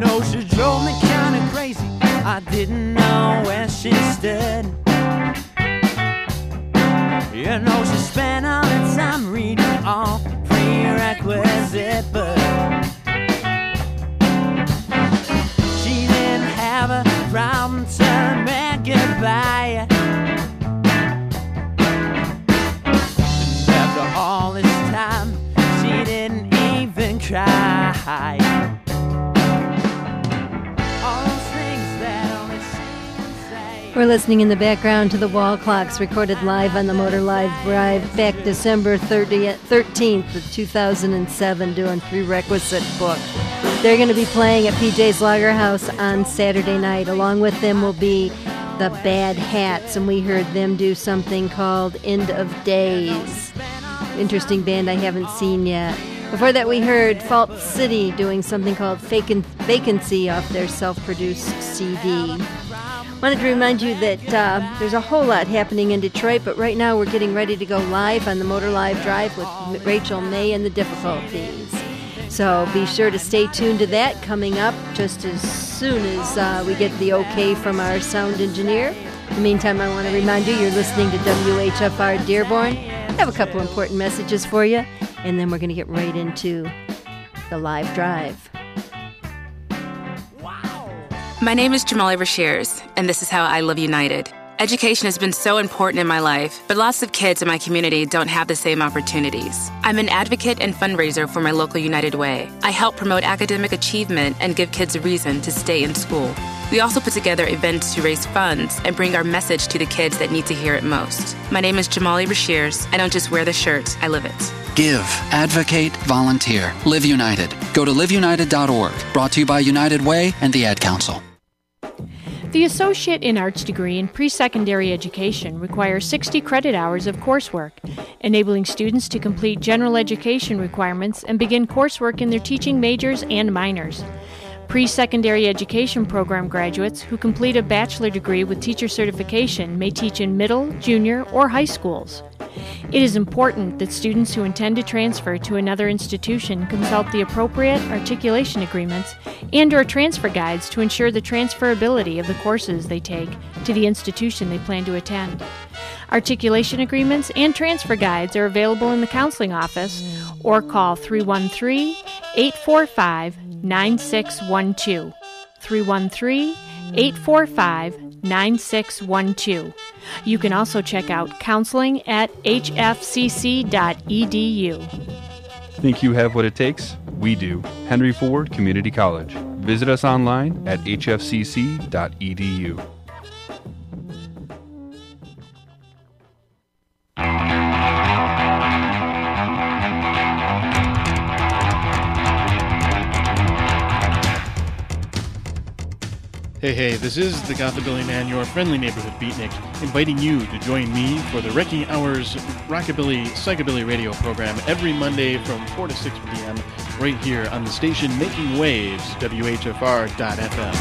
know, she drove me kind of crazy. I didn't know where she stood. You know, she spent all the time reading all prerequisite books. She didn't have a problem to make goodbye. And after all this time, she didn't even cry. All those things that only she can say. We're listening in the background to the Wall Clocks, recorded live on the Motor Live Drive back December 13th of 2007, doing Prerequisite Book. They're going to be playing at PJ's Lager House on Saturday night. Along with them will be the Bad Hats, and we heard them do something called End of Days. Interesting band I haven't seen yet. Before that, we heard Fault City doing something called Vacancy off their self-produced CD. Wanted to remind you that there's a whole lot happening in Detroit, but right now we're getting ready to go live on the Motor Live Drive with Rachel May and the Difficulties. So be sure to stay tuned to that coming up just as soon as we get the okay from our sound engineer. In the meantime, I want to remind you, you're listening to WHFR Dearborn. I have a couple important messages for you, and then we're going to get right into the live drive. My name is Jamali Rashears, and this is how I Love United. Education has been so important in my life, but lots of kids in my community don't have the same opportunities. I'm an advocate and fundraiser for my local United Way. I help promote academic achievement and give kids a reason to stay in school. We also put together events to raise funds and bring our message to the kids that need to hear it most. My name is Jamali Rashears. I don't just wear the shirt, I live it. Give, advocate, volunteer. Live United. Go to liveunited.org. Brought to you by United Way and the Ad Council. The Associate in Arts degree in pre-secondary education requires 60 credit hours of coursework, enabling students to complete general education requirements and begin coursework in their teaching majors and minors. Pre-secondary education program graduates who complete a bachelor degree with teacher certification may teach in middle, junior, or high schools. It is important that students who intend to transfer to another institution consult the appropriate articulation agreements and/or transfer guides to ensure the transferability of the courses they take to the institution they plan to attend. Articulation agreements and transfer guides are available in the counseling office or call 313-845-9612. 313-845-9612. You can also check out counseling at hfcc.edu. Think you have what it takes? We do. Henry Ford Community College. Visit us online at hfcc.edu. Hey, this is the Gotha Billy Man, your friendly neighborhood beatnik, inviting you to join me for the Wrecking Hours Rockabilly Psychobilly radio program every Monday from 4 to 6 p.m. right here on the station Making Waves, WHFR.FM.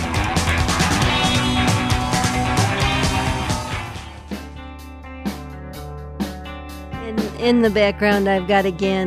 In the background, I've got again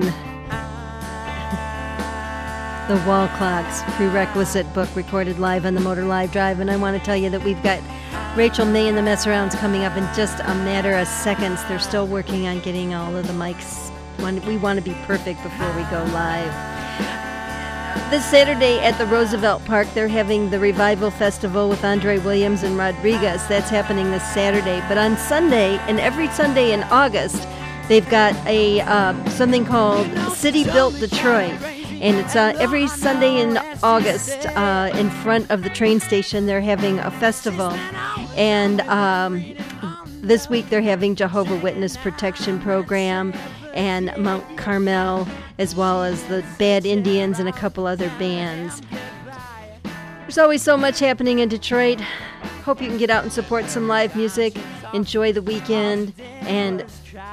the Wall Clocks Prerequisite Book, recorded live on the Motor Live Drive. And I want to tell you that we've got Rachel May and the Mess-Arounds coming up in just a matter of seconds. They're still working on getting all of the mics. We want to be perfect before we go live. This Saturday at the Roosevelt Park, they're having the Revival Festival with Andre Williams and Rodriguez. That's happening this Saturday. But on Sunday, and every Sunday in August, they've got a something called City Built Detroit. And it's every Sunday in August in front of the train station. They're having a festival. And this week they're having Jehovah's Witness Protection Program and Mount Carmel, as well as the Bad Indians and a couple other bands. There's always so much happening in Detroit. Hope you can get out and support some live music. Enjoy the weekend and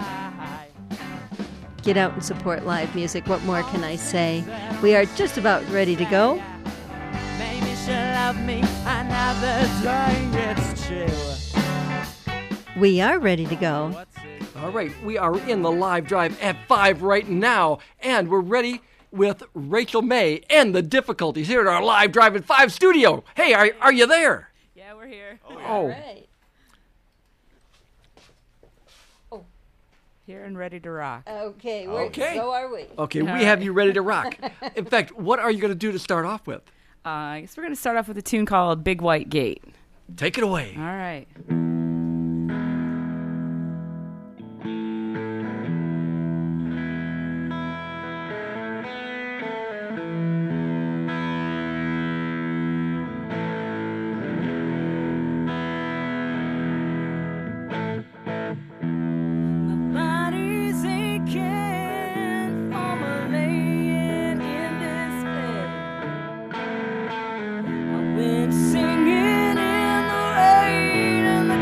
get out and support live music. What more can I say? We are just about ready to go. Maybe she'll love me another day, it's chill. We are ready to go. All right, we are in the live drive at 5 right now, and we're ready with Rachel May and the difficulties here at our live Drive at 5 studio. Hey, are you there? Yeah, we're here. Oh. All right. Here and ready to rock. Okay. Okay. So are we. Okay, we have you ready to rock. In fact, what are you going to do to start off with? I guess we're going to start off with a tune called Big White Gate. Take it away. All right. Singing in the rain and the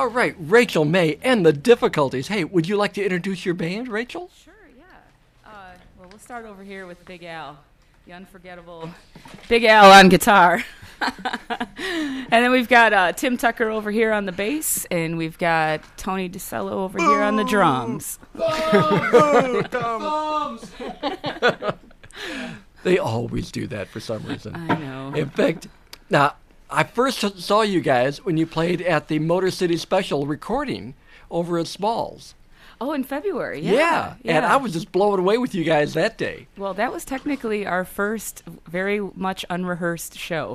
All right, Rachel May and the Difficulties. Hey, would you like to introduce your band, Rachel? Sure, yeah. Well, we'll start over here with Big Al, the unforgettable Big Al on guitar. And then we've got Tim Tucker over here on the bass, and we've got Tony DeCello over here on the drums. They always do that for some reason. I know. In fact, now, I first saw you guys when you played at the Motor City Special recording over at Smalls. Oh, in February, Yeah, and I was just blown away with you guys that day. Well, that was technically our first very much unrehearsed show.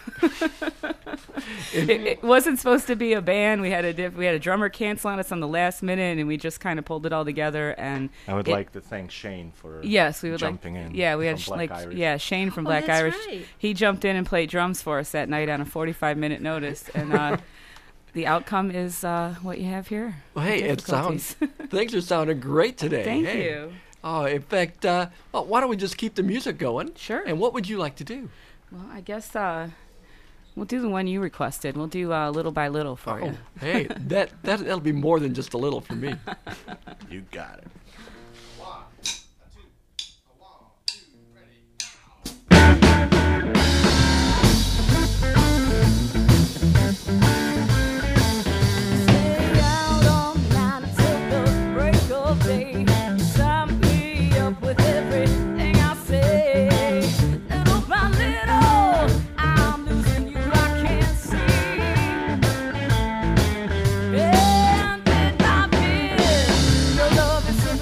It wasn't supposed to be a band. We had a drummer cancel on us on the last minute, and we just kind of pulled it all together. And I would like to thank Shane for jumping in. Yeah, we had from Black Irish. Yeah, Shane from Black that's Irish. right. He jumped in and played drums for us that night on a 45-minute notice, and the outcome is what you have here. Well, hey, things are sounding great today. Thank you. Oh, in fact, why don't we just keep the music going? Sure. And what would you like to do? Well, I guess we'll do the one you requested. We'll do Little by Little for you. Hey, that'll be more than just a little for me. You got it. Your love is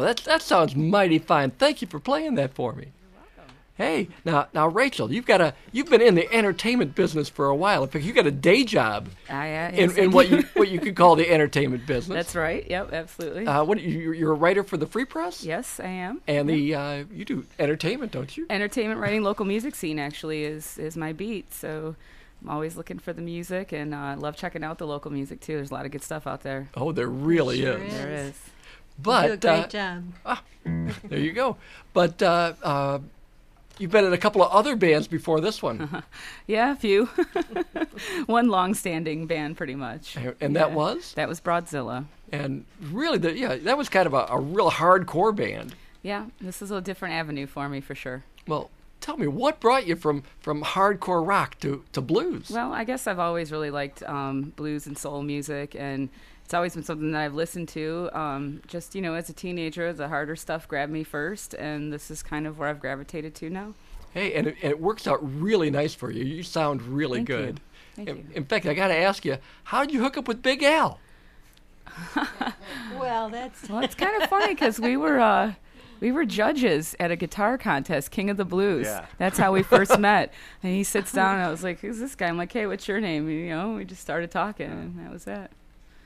that sounds mighty fine. Thank you for playing that for me. Hey, now, Rachel, you've been in the entertainment business for a while. In fact, you got a day job in what you could call the entertainment business. That's right. Yep, absolutely. You're a writer for the Free Press? Yes, I am. And you do entertainment, don't you? Entertainment writing, local music scene actually is my beat. So I'm always looking for the music, and I love checking out the local music too. There's a lot of good stuff out there. Oh, there really is. There is. But you do a great job. There you go. But. You've been in a couple of other bands before this one. Yeah, a few. One long-standing band, pretty much. And that was? That was Broadzilla. And really, that was kind of a real hardcore band. Yeah, this is a different avenue for me, for sure. Well, tell me, what brought you from hardcore rock to blues? Well, I guess I've always really liked blues and soul music, and it's always been something that I've listened to. Just, as a teenager, the harder stuff grabbed me first, and this is kind of where I've gravitated to now. Hey, and it works out really nice for you. You sound really good. Thank you. In fact, I got to ask you, how did you hook up with Big Al? Well, it's kind of funny because we were judges at a guitar contest, King of the Blues. Yeah. That's how we first met. And he sits down, and I was like, who's this guy? I'm like, hey, what's your name? And, we just started talking, and that was it.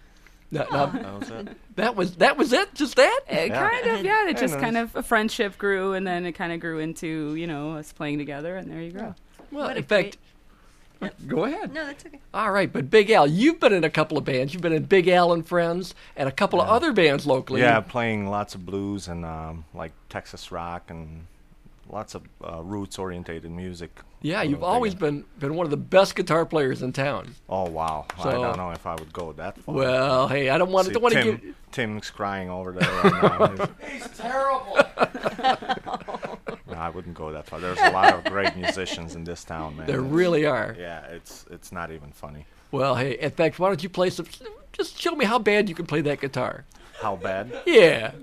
That was it? Just that? Kind of, yeah. It just kind of a friendship grew, and then it kind of grew into, us playing together, and there you go. Well, in fact, go ahead. No, that's okay. All right, but Big Al, you've been in a couple of bands. You've been in Big Al and Friends and a couple of other bands locally. Yeah, playing lots of blues and like Texas rock and lots of roots-orientated music. Yeah, you've always been one of the best guitar players in town. Oh, wow. So, I don't know if I would go that far. Well, hey, I don't want to get... Tim's crying over there right now. He's terrible. No, I wouldn't go that far. There's a lot of great musicians in this town, man. There really are. Yeah, it's not even funny. Well, hey, in fact, why don't you play some... Just show me how bad you can play that guitar. How bad? Yeah.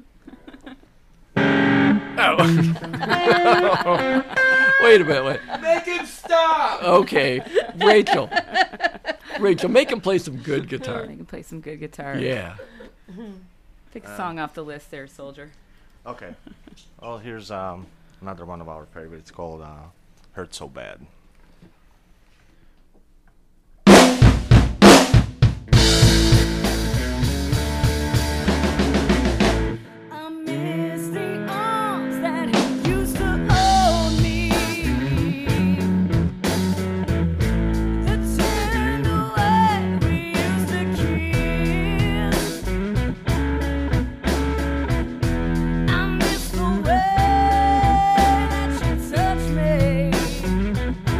Wait a minute. Make him stop! Okay. Rachel, make him play some good guitar. Make him play some good guitar. Yeah. Pick a song off the list there, soldier. Okay. Well, here's another one of our favorites. It's called Hurt So Bad. Touch me.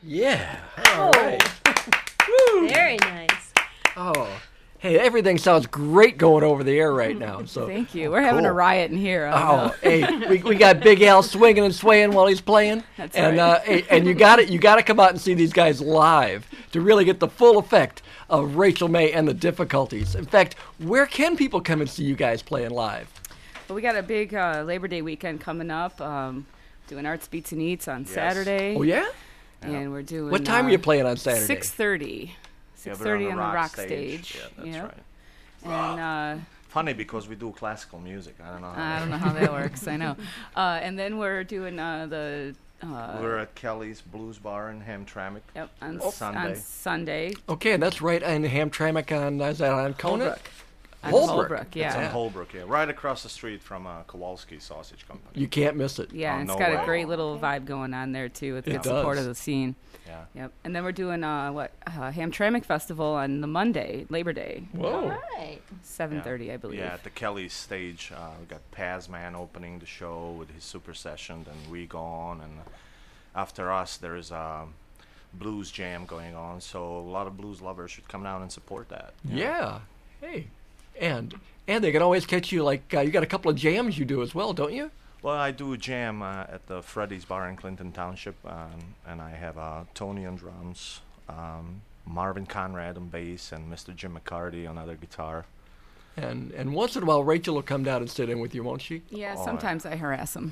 Yeah. Oh. All right. Very nice. Oh. Hey, everything sounds great going over the air right now. So Thank you. We're having a riot in here. Hey, we got Big Al swinging and swaying while he's playing. That's and, right. And you got to come out and see these guys live to really get the full effect of Rachel May and the Difficulties. In fact, where can people come and see you guys playing live? Well, we got a big Labor Day weekend coming up. Doing Arts, Beats, and Eats on Saturday. Oh, yeah? And we're doing... What time are you playing on Saturday? 6:30. 6:30 on the rock stage. Yeah, that's right. And funny because we do classical music. I don't know how that works. I know. And then we're doing we're at Kelly's Blues Bar in Hamtramck. Yep, on Sunday. Okay, and that's right in Hamtramck is that on Conant? Holbrook, yeah. It's on Holbrook, yeah. Right across the street from Kowalski Sausage Company. You can't miss it. Yeah, and it's got a great little vibe going on there, too, with good support of the scene. Yeah. Yep. And then we're doing Hamtramck Festival on the Monday, Labor Day. Whoa. Right. 7:30, I believe. Yeah, at the Kelly's stage. We got Pazman opening the show with his Super Session, then We Gone, and after us there's Blues Jam going on, so a lot of blues lovers should come down and support that. Yeah. Hey. And they can always catch you, like, you got a couple of jams you do as well, don't you? Well, I do a jam at the Freddy's Bar in Clinton Township, and I have Tony on drums, Marvin Conrad on bass, and Mr. Jim McCarty on other guitar. And once in a while, Rachel will come down and sit in with you, won't she? Yeah, sometimes I harass him.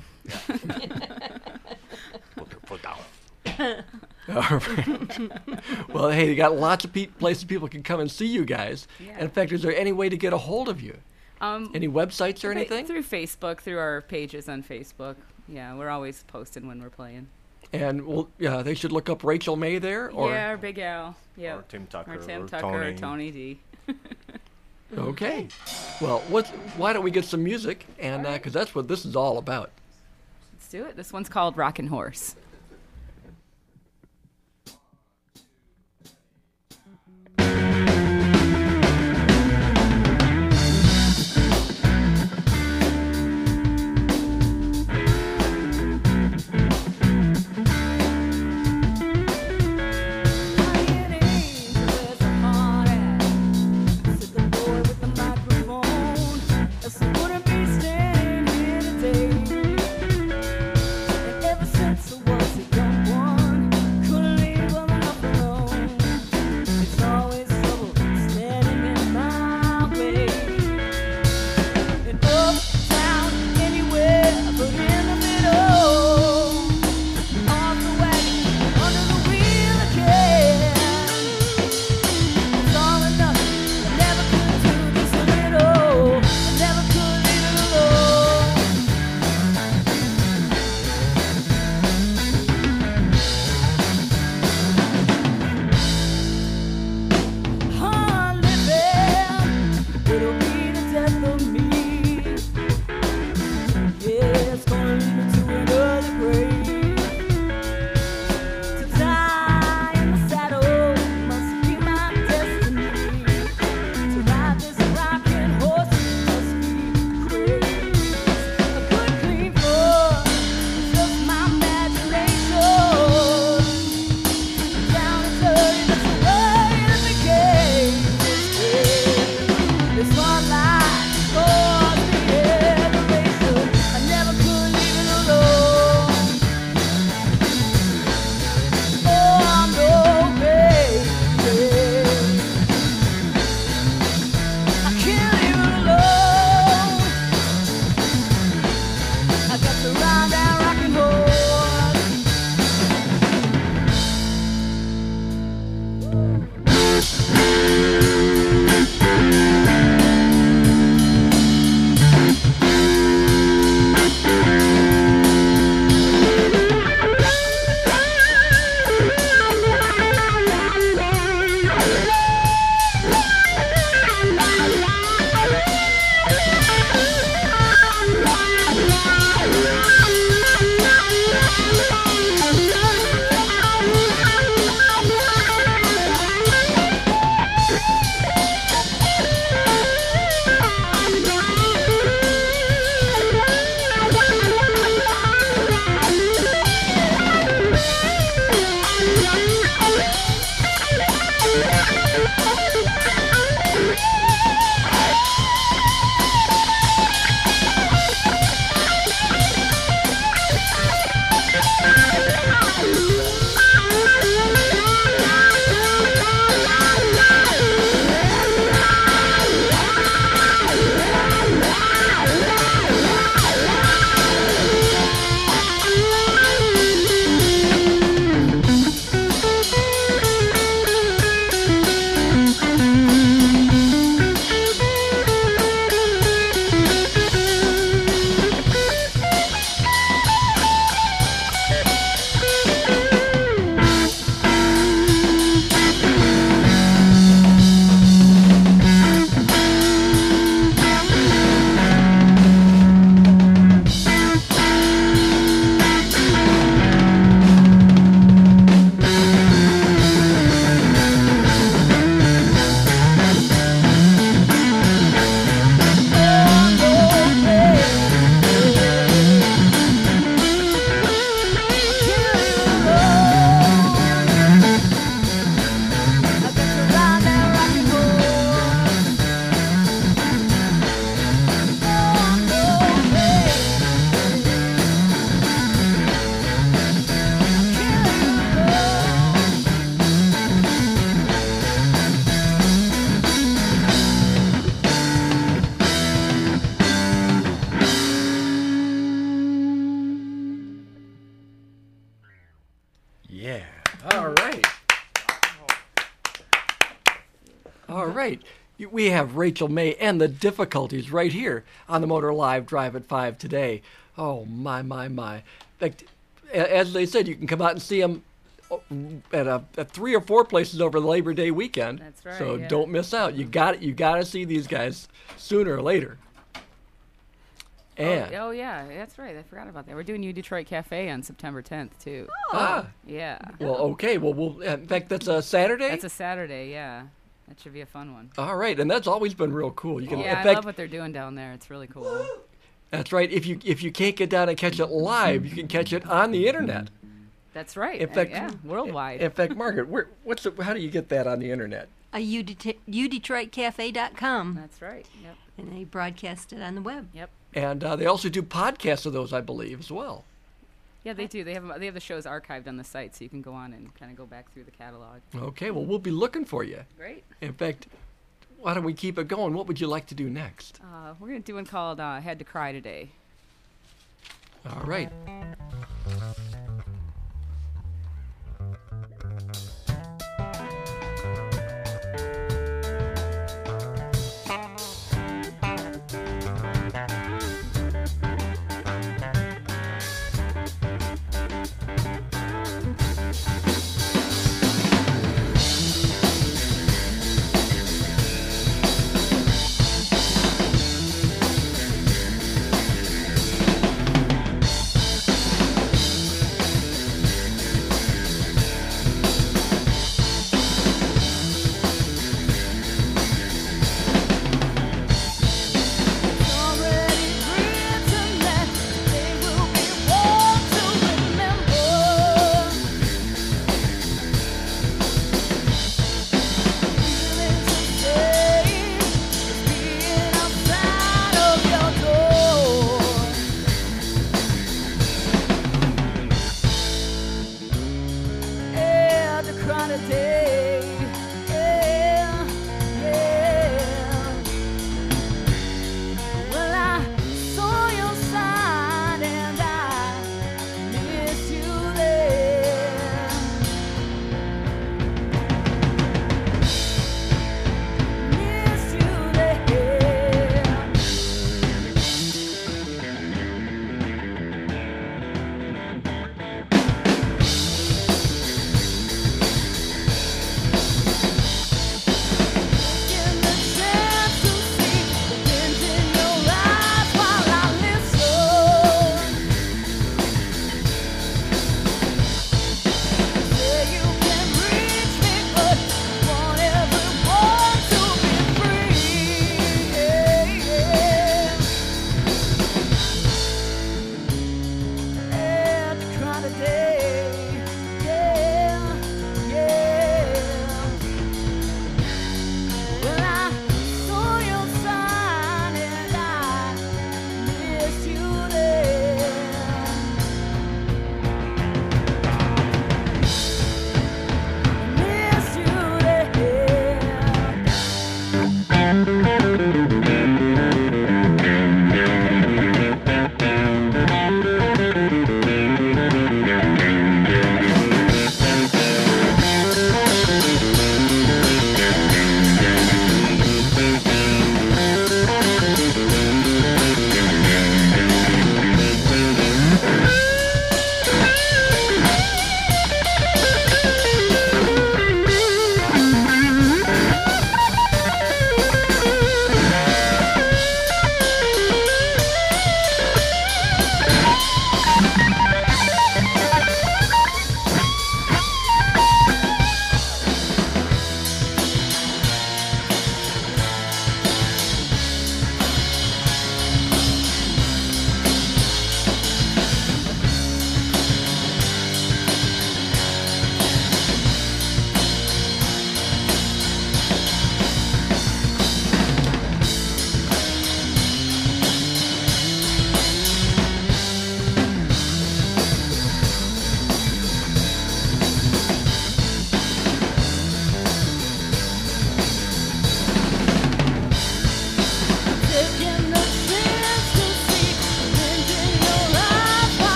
Put her foot down. All right. Well, hey, you got lots of places people can come and see you guys. Yeah. And in fact, is there any way to get a hold of you? Any websites or anything? Through Facebook, through our pages on Facebook. Yeah, we're always posting when we're playing. And they should look up Rachel May there, or or Big Al, or Tim Tucker, or Tony D. Okay. Well, why don't we get some music? And because that's what this is all about. Let's do it. This one's called Rockin' Horse. Wouldn't be standing here today. And ever since I was All right. All right. We have Rachel May and the Difficulties right here on the Motor Live Drive at 5 today. Oh, my. As they said, you can come out and see them at 3 or 4 places over the Labor Day weekend. That's right. So yeah. don't miss out. You got to see these guys sooner or later. And oh yeah, that's right. I forgot about that. We're doing New Detroit Cafe on September 10th too. Yeah. Well, okay. Well, in fact, that's a Saturday. That's a Saturday. Yeah. That should be a fun one. All right, and that's always been real cool. You can, yeah, in fact, I love what they're doing down there. It's really cool. That's right. If you can't get down and catch it live, you can catch it on the internet. That's right. In fact, worldwide. In fact, Margaret, how do you get that on the internet? udetroitcafe.com. That's right. Yep. And they broadcast it on the web. Yep. And they also do podcasts of those, I believe, as well. Yeah, they do. They have the shows archived on the site, so you can go on and kind of go back through the catalog. Okay, well, we'll be looking for you. Great. In fact, why don't we keep it going? What would you like to do next? We're going to do one called Had to Cry Today. All right.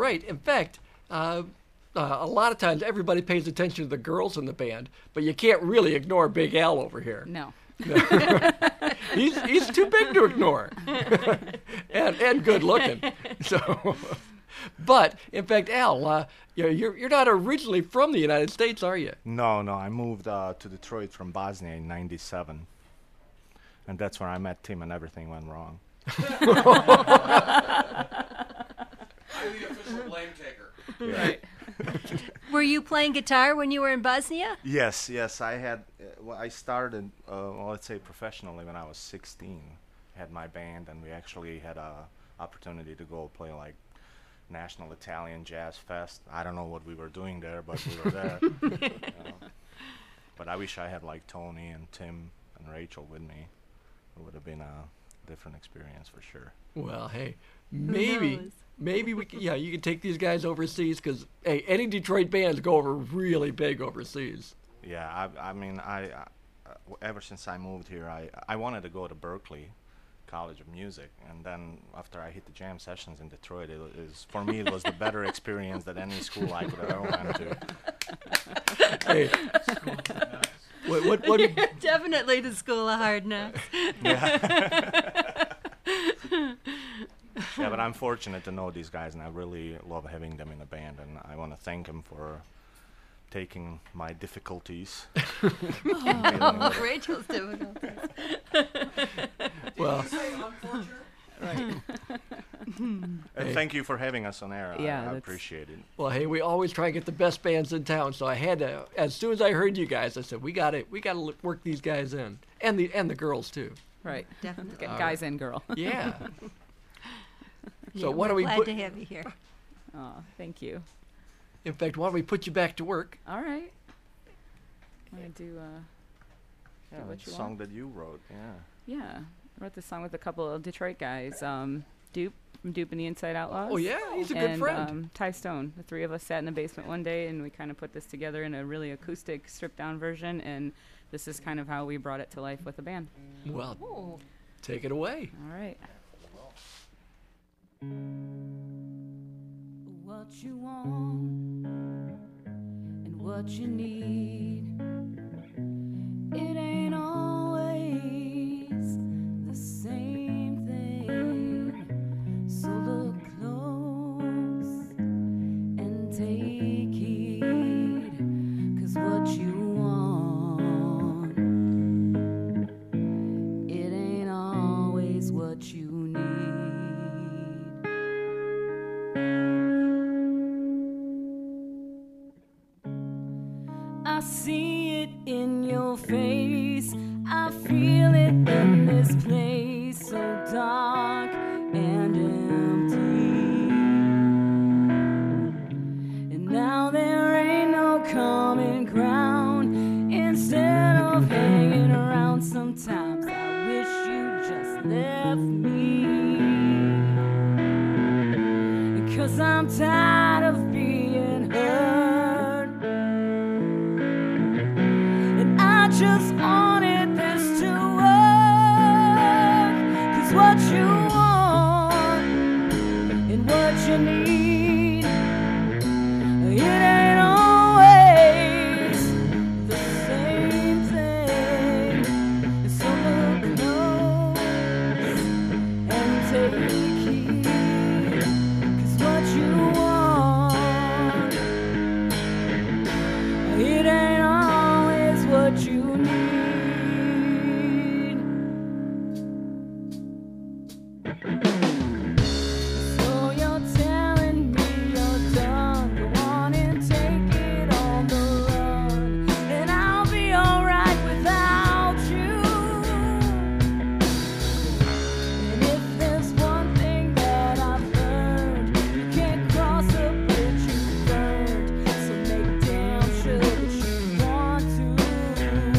right. In fact, a lot of times everybody pays attention to the girls in the band, but you can't really ignore Big Al over here. No. He's too big to ignore, and good looking. So, but in fact, Al, you're not originally from the United States, are you? No. I moved to Detroit from Bosnia in '97, and that's where I met Tim, and everything went wrong. I'm the official blame taker. Yeah. Right. Were you playing guitar when you were in Bosnia? Yes. I had. I started, let's say, professionally when I was 16. I had my band, and we actually had a opportunity to go play like National Italian Jazz Fest. I don't know what we were doing there, but we were there. But I wish I had like Tony and Tim and Rachel with me. It would have been a different experience for sure. Well, hey, maybe we you can take these guys overseas, because hey, any Detroit bands go over really big overseas. Yeah, I mean, ever since I moved here, I wanted to go to Berklee College of Music, and then after I hit the jam sessions in Detroit, for me it was the better experience than any school I could have ever went to. Hey, what You're definitely the school of hard knocks. Yeah, but I'm fortunate to know these guys, and I really love having them in the band, and I want to thank them for taking my difficulties. Rachel's difficulties. Well, Right. And thank you for having us on air. Yeah, I appreciate it. Well, hey, we always try to get the best bands in town, so I had to. As soon as I heard you guys, I said we got to work these guys in, and the girls too. Right. Definitely. Guys and girl. Yeah. So why don't we glad to have you here. Oh, thank you. In fact, why don't we put you back to work? All right. Want to do what you song want? that you wrote, Yeah. I wrote this song with a couple of Detroit guys. Dupe from Dupe and the Inside Outlaws. Oh, yeah? He's a good friend. Ty Stone. The three of us sat in the basement one day, and we kind of put this together in a really acoustic, stripped-down version, and this is kind of how we brought it to life with the band. Well, take it away. All right. What you want and what you need, it ain't always the same thing. So look close and take heed, 'cause what you want, it ain't always what you need. I see it in your face, I feel it in this place so dark and empty. And now there ain't no common ground. Instead of hanging around, sometimes I wish you just left me, 'cause I'm tired of being hurt. Just wanted this to work, 'cause what you want and what you need, it ain't always the same thing. So look close and take heed, 'cause what you want, it ain't always what you want to.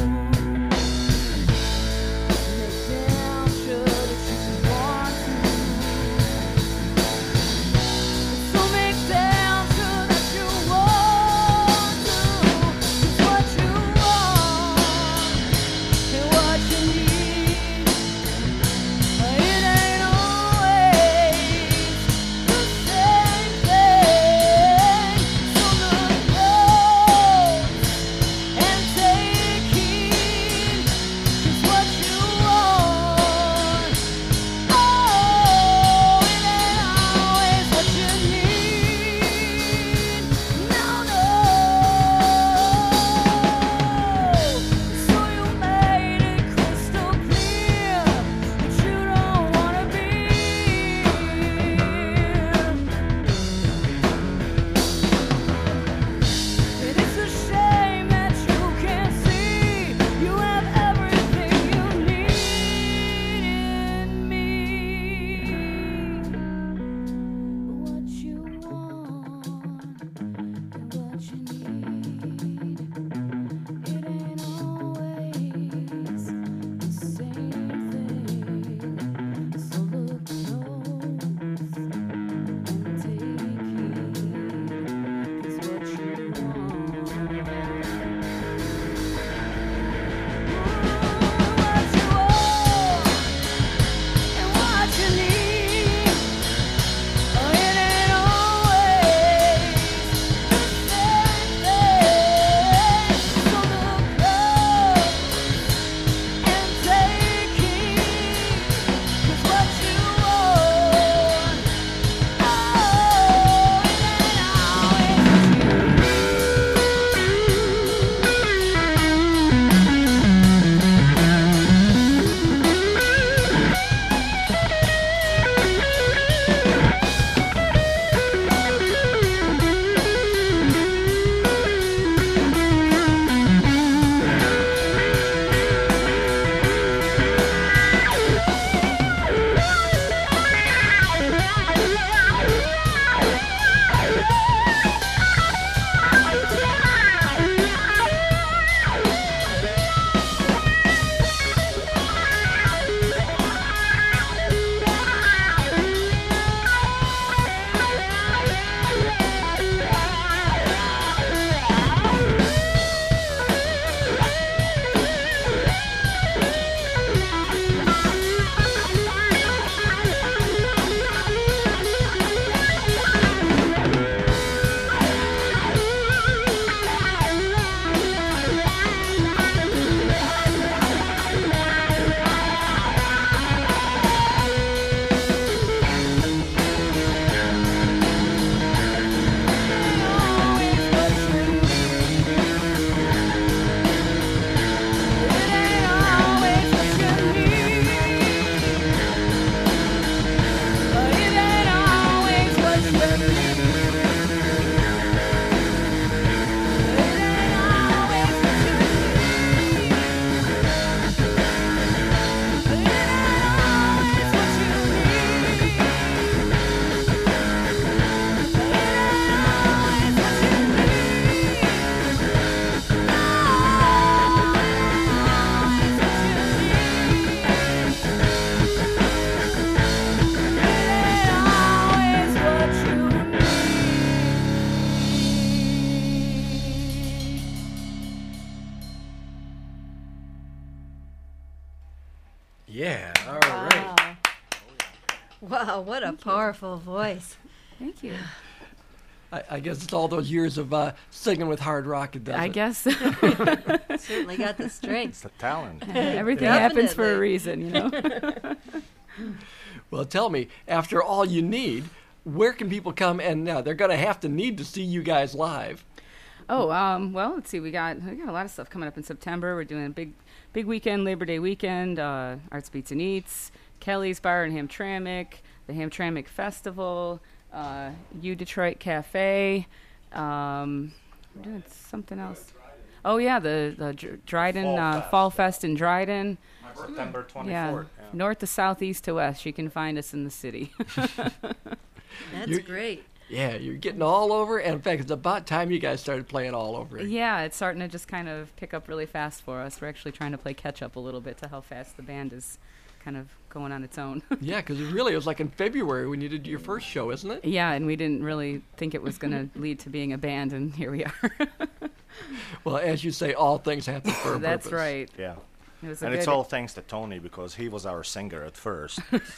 Yeah, all right. Wow, what a powerful voice. Thank you. I guess it's all those years of singing with hard rock it does. I guess. Certainly got the strength. It's the talent. Everything happens for a reason, you know. Well, tell me, after All You Need, where can people come? And they're going to have to need to see you guys live. Oh, well, let's see. We got a lot of stuff coming up in September. We're doing a big weekend, Labor Day weekend, Arts, Beats, and Eats, Kelly's Bar in Hamtramck, the Hamtramck Festival, U Detroit Cafe. We're doing something else. Oh, yeah, the Dryden Fall Fest in Dryden. September 24th. Yeah. North to south, east to west. You can find us in the city. That's great. Yeah, you're getting all over. And in fact, it's about time you guys started playing all over. Yeah, it's starting to just kind of pick up really fast for us. We're actually trying to play catch up a little bit to how fast the band is kind of going on its own. Yeah, because it was like in February when you did your first show, isn't it? Yeah, and we didn't really think it was going to lead to being a band, and here we are. Well, as you say, all things happen for a That's purpose. right. Yeah. And it's all thanks to Tony because he was our singer at first.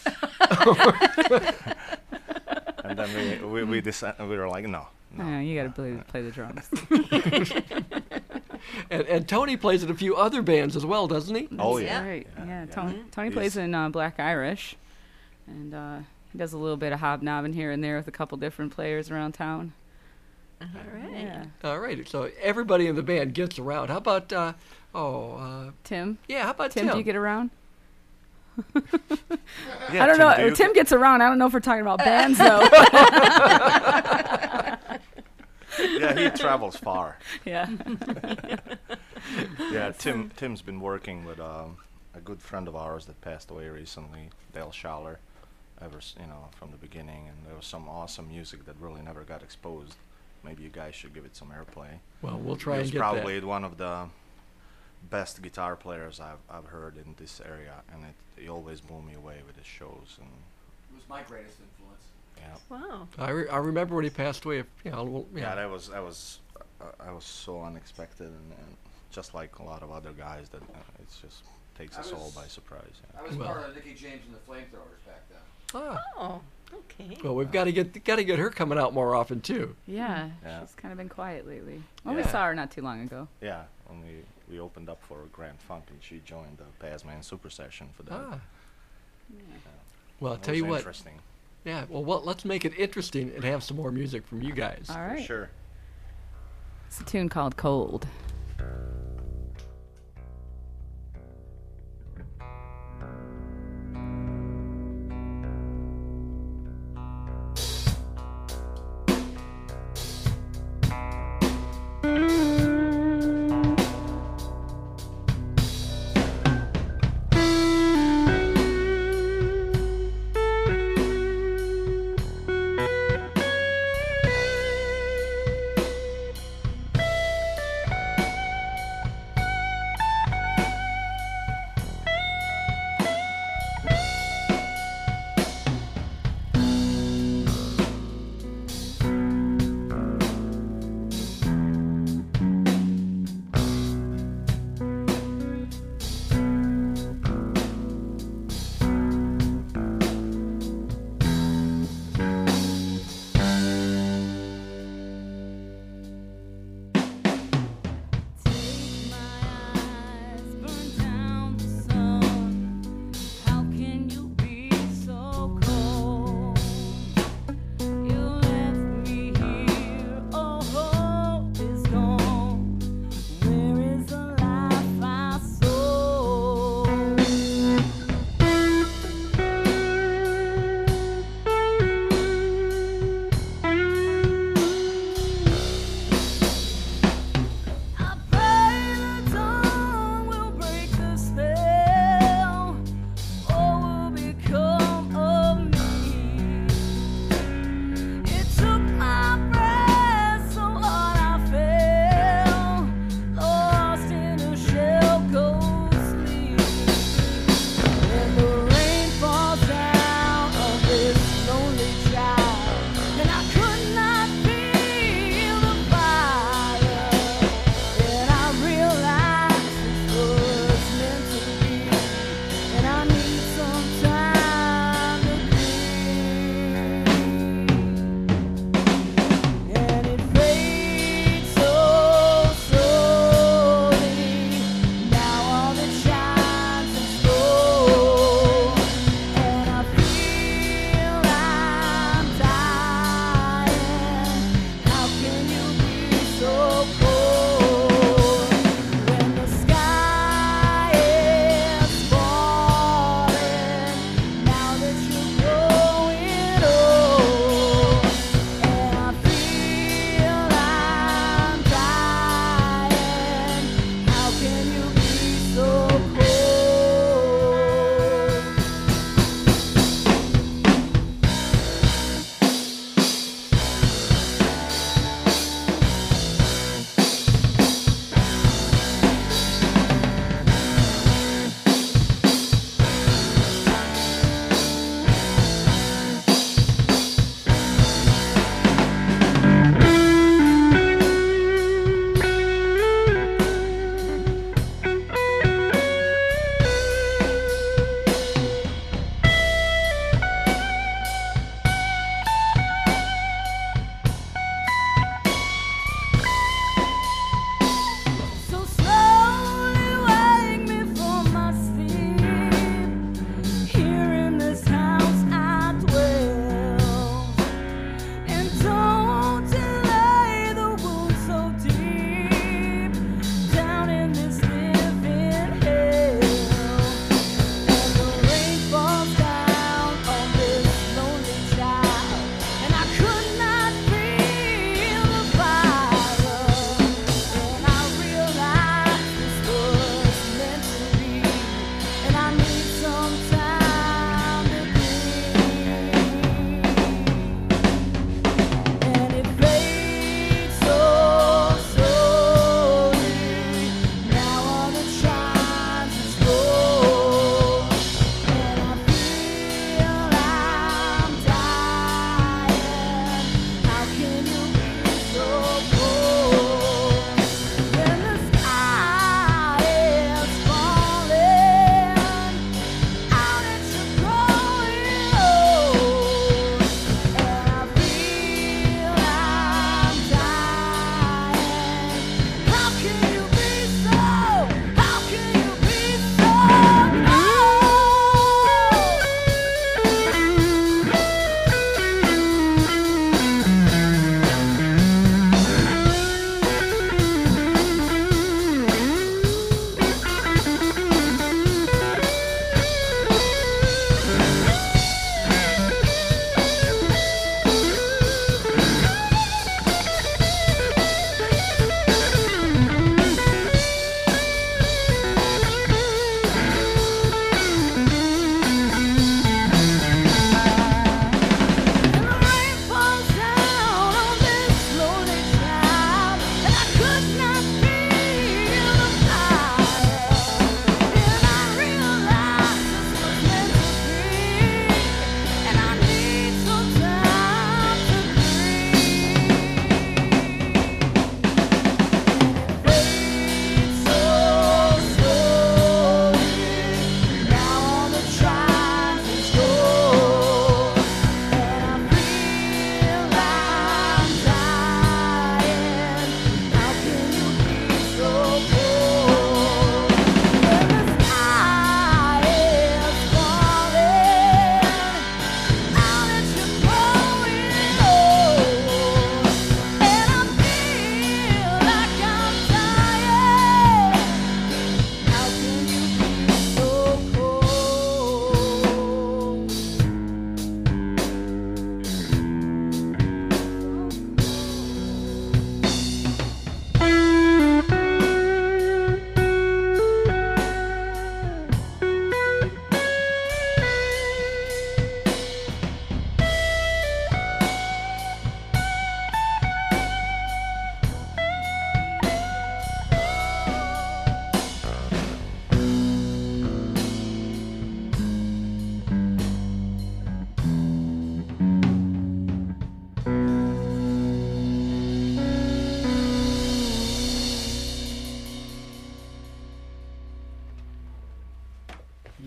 And then we decided, we were like, no. Yeah, you got to play the drums. And Tony plays in a few other bands as well, doesn't he? Oh, yeah. Right. Yeah. Tony plays in Black Irish, and he does a little bit of hobnobbing here and there with a couple different players around town. All right. Yeah. All right. So everybody in the band gets around. How about Tim? Yeah. How about Tim? Do you get around? Yeah, I don't know. Tim gets around. I don't know if we're talking about bands though. Yeah, he travels far. Yeah. Yeah, Tim's been working with a good friend of ours that passed away recently, Dale Schaller, from the beginning, and there was some awesome music that really never got exposed. Maybe you guys should give it some airplay. Well, we'll try and get that. He's probably one of the best guitar players I've heard in this area, and he always blew me away with his shows. And it was my greatest influence. Yeah. Wow. I remember when he passed away. Yeah, that was so unexpected, and just like a lot of other guys, that it just takes us all by surprise. Yeah. I was part of Nicky James and the Flamethrowers back then. Oh, okay. Well, we've got to get her coming out more often too. Yeah, she's kind of been quiet lately. Well, Yeah. we saw her not too long ago. Yeah, when we opened up for Grand Funk, and she joined the Pazman Super Session for that. Well, I'll It tell was you what. Interesting. Yeah. Well, let's make it interesting and have some more music from you guys. All right. For sure. It's a tune called Cold.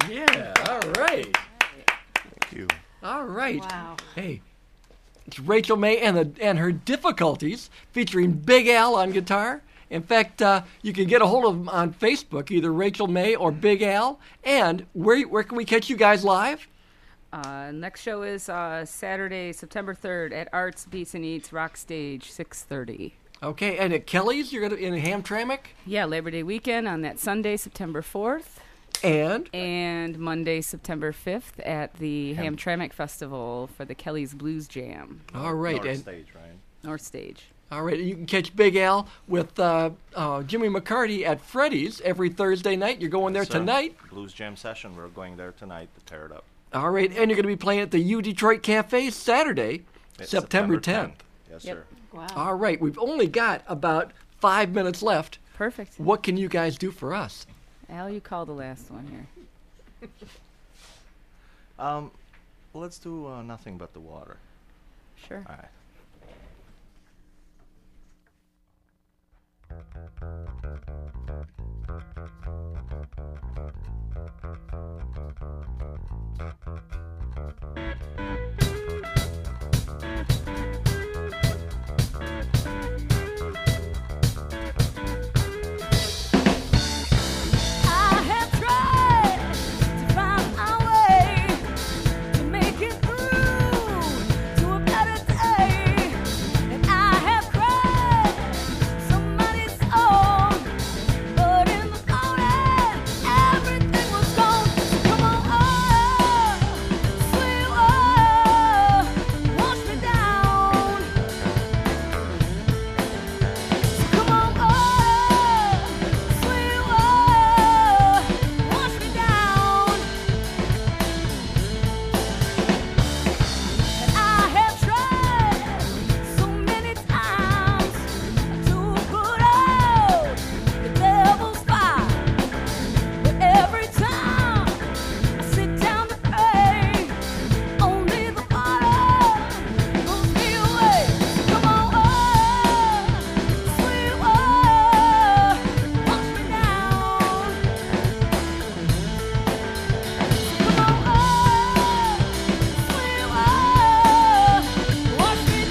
Yeah, all right. Thank you. All right. Wow. Hey, it's Rachel May and her difficulties, featuring Big Al on guitar. In fact, you can get a hold of them on Facebook, either Rachel May or Big Al. And where can we catch you guys live? Next show is Saturday, September 3rd at Arts, Beats and Eats, Rock Stage, 6:30. Okay, and at Kelly's, you're gonna in Hamtramck? Yeah, Labor Day weekend on that Sunday, September 4th. And Monday, September 5th at the Hamtramck Festival for the Kelly's Blues Jam. All right. North Stage, right? North Stage. All right, you can catch Big Al with Jimmy McCarty at Freddy's every Thursday night. You're going there tonight. Blues Jam session. We're going there tonight to tear it up. All right, and you're going to be playing at the U Detroit Cafe Saturday, September 10th. Yes, sir. Wow. All right, we've only got about 5 minutes left. Perfect. What can you guys do for us? Al, you call the last one here. Let's do Nothing But the Water. Sure. All right. I have tried to find our way to make it through to a better day, and I have cried somebody's song, but in the morning everything was gone. Come on, sweet water, wash me down. Come on, sweet water, wash me down. And I have tried so many times to put out the devil's fire, but every time I sit down to pray, only the water pulls me away. Come on, sweet water, wash me down. Come on, sweet water, wash me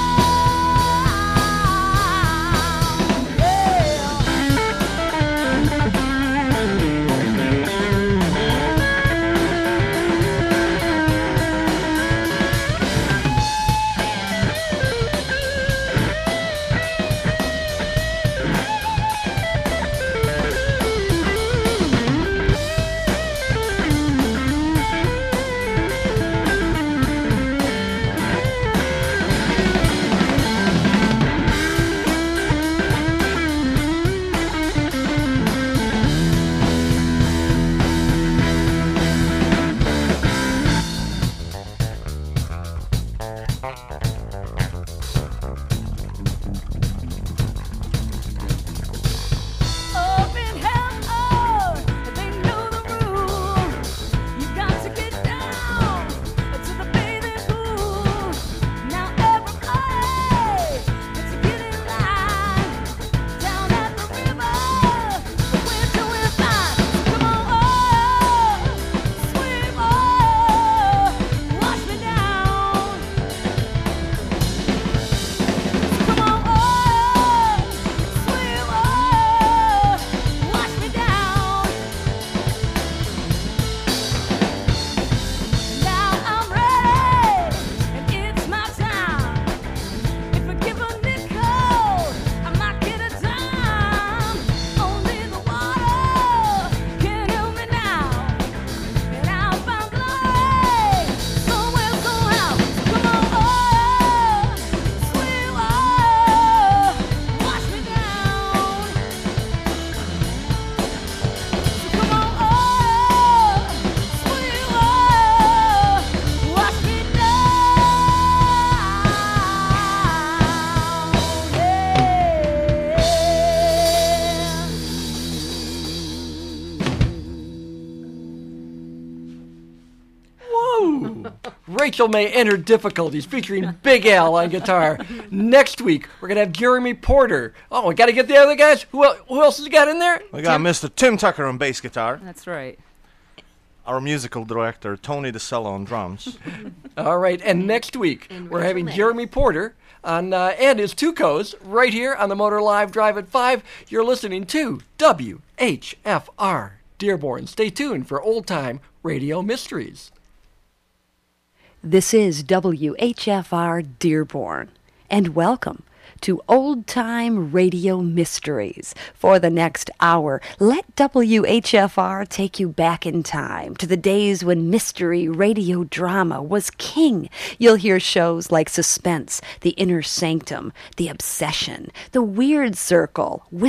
Up in heaven, they know the rules. You got to get down to the bathing pool. Now everybody, let's get in line down at the river. We're doing fine. Come on, sweet water, wash me down. Come on, sweet water, wash me down. Now I'm ready, and it's my time. If I give a nickel, I might get a dime. Only the water can help me now, and I'll find glory somewhere, somehow. Come on, sweet water, wash me down. Come on, sweet water, wash me Whoa! Rachel May and her difficulties, featuring Big Al on guitar. Next week, we're going to have Jeremy Porter. Oh, we got to get the other guys. Who else has got in there? We got Mr. Tim Tucker on bass guitar. That's right. our musical director, Tony DeCello on drums. All right, and next week we're having Jeremy Porter on and his two co's right here on the Motor Live Drive at 5. You're listening to WHFR Dearborn. Stay tuned for old-time radio mysteries. This is WHFR Dearborn, and welcome to Old Time Radio Mysteries. For the next hour, let WHFR take you back in time to the days when mystery radio drama was king. You'll hear shows like Suspense, The Inner Sanctum, The Obsession, The Weird Circle,